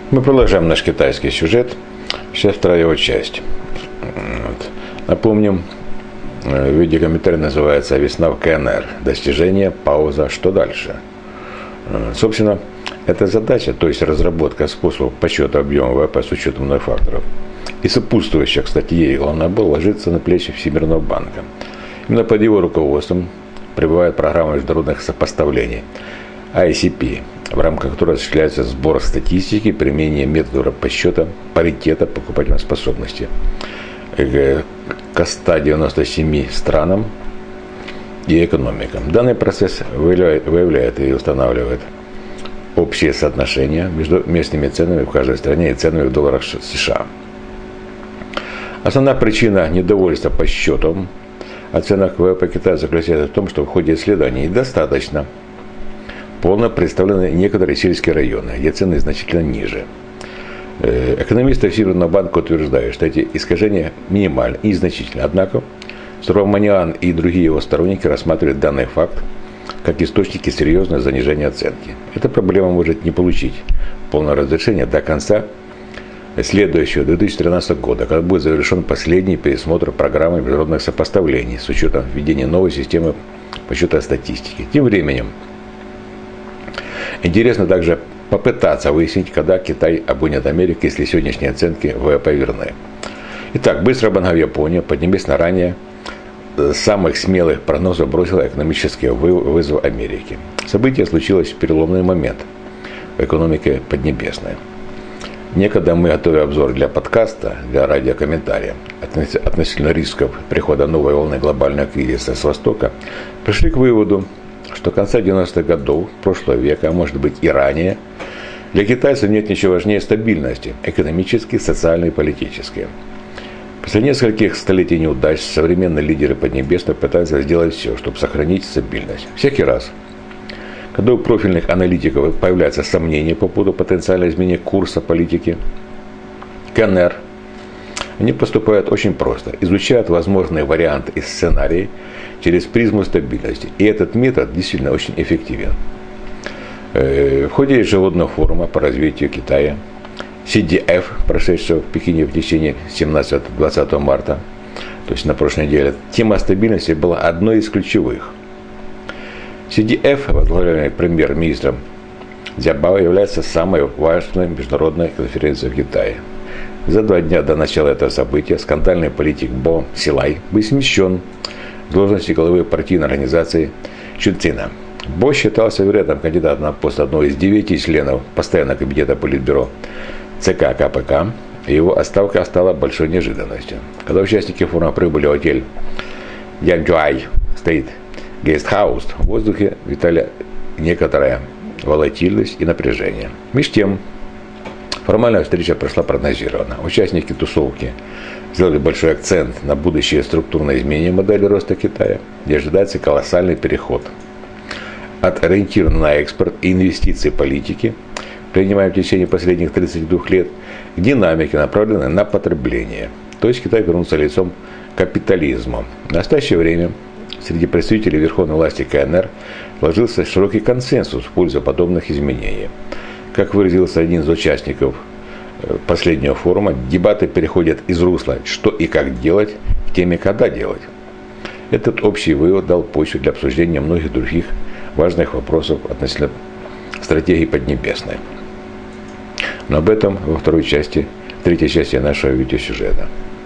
Мы продолжаем наш китайский сюжет. Сейчас вторая его часть. Вот. Напомним, видео комментарий называется «Весна в КНР. Достижение, пауза, что дальше?». Собственно, эта задача, то есть разработка способов подсчета объема ВВП с учетом многих факторов, и сопутствующая, кстати, ей главное было, ложится на плечи Всемирного банка. Именно под его руководством прибывает программа международных сопоставлений ICP, в рамках которой осуществляется сбор статистики, применение методов подсчета паритета покупательной способности к 197 странам и экономикам. Данный процесс выявляет и устанавливает общие соотношения между местными ценами в каждой стране и ценами в долларах США. Основная причина недовольства подсчетом оценок ВВП Китая заключается в том, что в ходе исследований недостаточно полно представлены некоторые сельские районы, где цены значительно ниже. Экономисты Всемирного банка утверждают, что эти искажения минимальны и незначительны. Однако Сурабманиан и другие его сторонники рассматривают данный факт как источники серьезного занижения оценки. Эта проблема может не получить полного разрешения до конца следующего 2013 года, когда будет завершен последний пересмотр программы международных сопоставлений с учетом введения новой системы подсчета статистики. Тем временем интересно также попытаться выяснить, когда Китай обгонит Америку, если сегодняшние оценки ВВП верны. Итак, быстро обогнав Японию, поднимясь на ранее самых смелых прогнозов бросила экономический вызов Америки. Событие случилось в переломный момент в экономике Поднебесной. Некогда мы, готовя обзор для подкаста, для радиокомментария относительно рисков прихода новой волны глобального кризиса с Востока, пришли к выводу, что конца 90-х годов прошлого века, а может быть и ранее, для китайцев нет ничего важнее стабильности – экономической, социальной и политической. После нескольких столетий неудач современные лидеры Поднебесной пытаются сделать все, чтобы сохранить стабильность. Всякий раз, когда у профильных аналитиков появляются сомнения по поводу потенциального изменения курса политики КНР, они поступают очень просто. Изучают возможные варианты и сценарии через призму стабильности. И этот метод действительно очень эффективен. В ходе ежегодного форума по развитию Китая CDF, прошедшего в Пекине в течение 17-20 марта, то есть на прошлой неделе, тема стабильности была одной из ключевых. CDF, возглавляемый премьер-министром Цзябао, является самой важной международной конференцией в Китае. За 2 дня до начала этого события скандальный политик Бо Силай был смещен с должности главы партийной организации Чунцина. Бо считался вероятным кандидатом на пост одного из 9 членов постоянного комитета Политбюро ЦК КПК, и его отставка стала большой неожиданностью. Когда участники форума прибыли в отель Янчжуай State Guesthouse, в воздухе витали некоторая волатильность и напряжение. Между тем, формальная встреча прошла прогнозированно. Участники тусовки сделали большой акцент на будущее структурное изменение модели роста Китая, где ожидается колоссальный переход от ориентированной на экспорт и инвестиции политики, принимаемой в течение последних 32 лет, к динамике, направленной на потребление. То есть Китай вернулся лицом к капитализму. В настоящее время среди представителей верховной власти КНР сложился широкий консенсус в пользу подобных изменений. Как выразился один из участников последнего форума, дебаты переходят из русла «что и как делать» к теме «когда делать». Этот общий вывод дал почву для обсуждения многих других важных вопросов относительно стратегии Поднебесной. Но об этом во третьей части нашего видеосюжета.